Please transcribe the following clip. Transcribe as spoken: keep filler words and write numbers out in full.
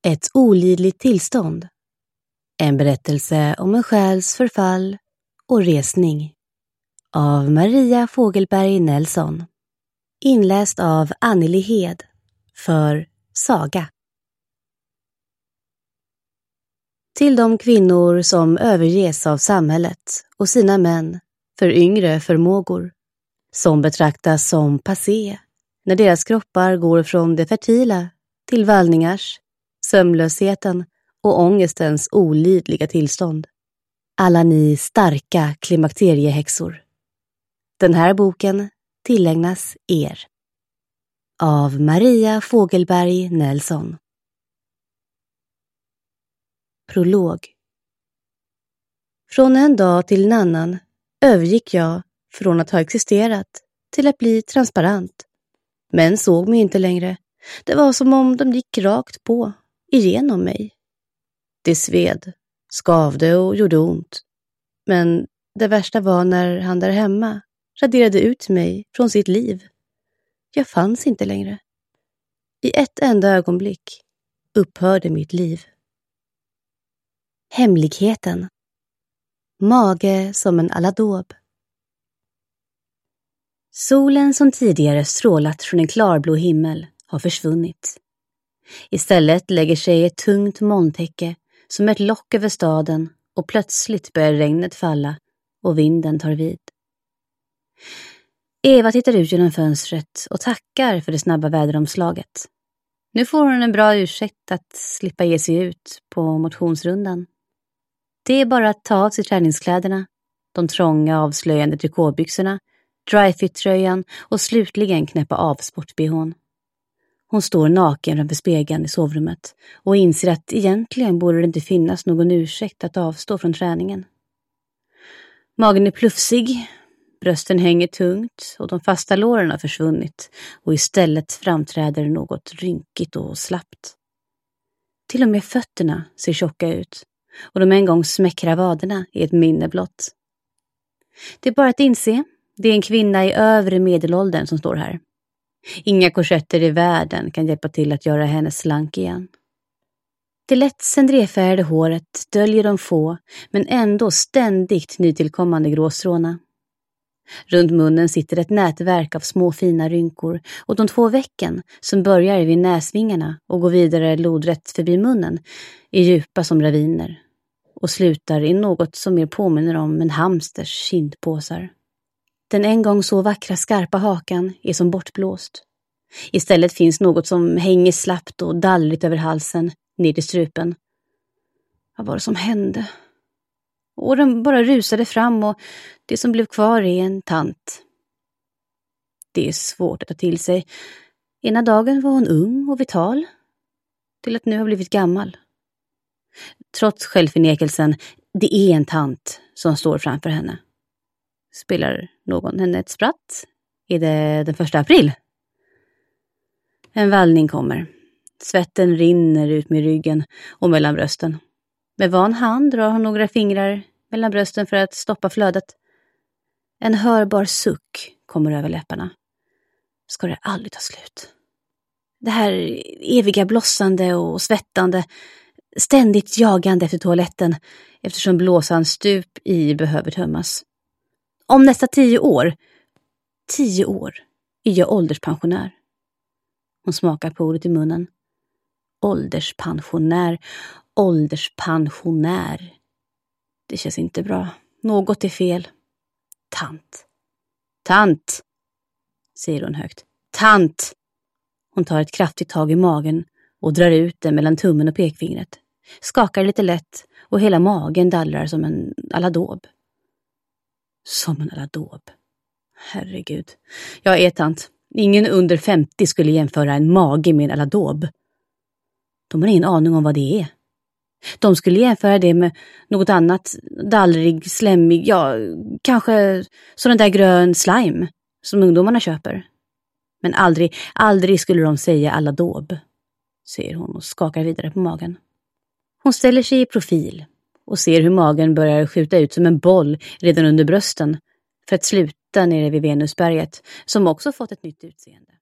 Ett olidligt tillstånd. En berättelse om en själs förfall och resning. Av Maria Fogelberg Nelson. Inläst av Anneli Hed för Saga. Till de kvinnor som överges av samhället och sina män för yngre förmågor, som betraktas som passé när deras kroppar går från det fertila till vallningars, sömnlösheten och ångestens olidliga tillstånd. Alla ni starka klimakteriehäxor. Den här boken tillägnas er. Av Maria Fogelberg Nelson. Prolog. Från en dag till en annan övergick jag från att ha existerat till att bli transparent. Men såg mig inte längre. Det var som om de gick rakt på, igenom mig. Det sved, skavde och gjorde ont. Men det värsta var när han där hemma raderade ut mig från sitt liv. Jag fanns inte längre. I ett enda ögonblick upphörde mitt liv. Hemligheten. Mage som en aladob. Solen som tidigare strålat från en klarblå himmel har försvunnit. Istället lägger sig ett tungt molntäcke som ett lock över staden och plötsligt börjar regnet falla och vinden tar vid. Eva tittar ut genom fönstret och tackar för det snabba väderomslaget. Nu får hon en bra ursäkt att slippa ge sig ut på motionsrundan. Det är bara att ta av sig träningskläderna, de trånga avslöjande trikåbyxorna, dryfit-tröjan och slutligen knäppa av sport-bhn. Hon står naken framför spegeln i sovrummet och inser att egentligen borde det inte finnas någon ursäkt att avstå från träningen. Magen är plufsig, brösten hänger tungt och de fasta låren har försvunnit och istället framträder något rynkigt och slappt. Till och med fötterna ser tjocka ut och de en gång smäckra vaderna är ett minne blott. Det är bara att inse, det är en kvinna i övre medelåldern som står här. Inga korsetter i världen kan hjälpa till att göra henne slank igen. Det lätt cendréfärgade håret döljer de få, men ändå ständigt nytillkommande gråstråna. Runt munnen sitter ett nätverk av små fina rynkor och de två vecken som börjar vid näsvingarna och går vidare lodrätt förbi munnen är djupa som raviner och slutar i något som mer påminner om en hamsters kindpåsar. Den en gång så vackra skarpa hakan är som bortblåst. Istället finns något som hänger slappt och dallrigt över halsen, ner till strupen. Vad var det som hände? Åren bara rusade fram och det som blev kvar är en tant. Det är svårt att ta till sig. Ena dagen var hon ung och vital, till att nu har blivit gammal. Trots självförnekelsen, det är en tant som står framför henne. Spelar någon henne ett spratt? Är det den första april? En vallning kommer. Svetten rinner ut med ryggen och mellan brösten. Med van hand drar hon några fingrar mellan brösten för att stoppa flödet. En hörbar suck kommer över läpparna. Ska det aldrig ta slut? Det här eviga blossande och svettande, ständigt jagande efter toaletten eftersom blåsan stup i behöver tömmas. Om nästa tio år, tio år, är jag ålderspensionär. Hon smakar på ordet i munnen. Ålderspensionär, ålderspensionär. Det känns inte bra. Något är fel. Tant. Tant, säger hon högt. Tant. Hon tar ett kraftigt tag i magen och drar ut den mellan tummen och pekfingret. Skakar lite lätt och hela magen dallrar som en aladob. Som en aladob. Herregud. Jag är tant. Ingen under femtio skulle jämföra en mage med en aladob. De har ingen aning om vad det är. De skulle jämföra det med något annat, dallrig, slemmig, ja, kanske sån där grön slime som ungdomarna köper. Men aldrig, aldrig skulle de säga aladob, säger hon och skakar vidare på magen. Hon ställer sig i profil och ser hur magen börjar skjuta ut som en boll redan under brösten för att sluta nere vid Venusberget som också fått ett nytt utseende.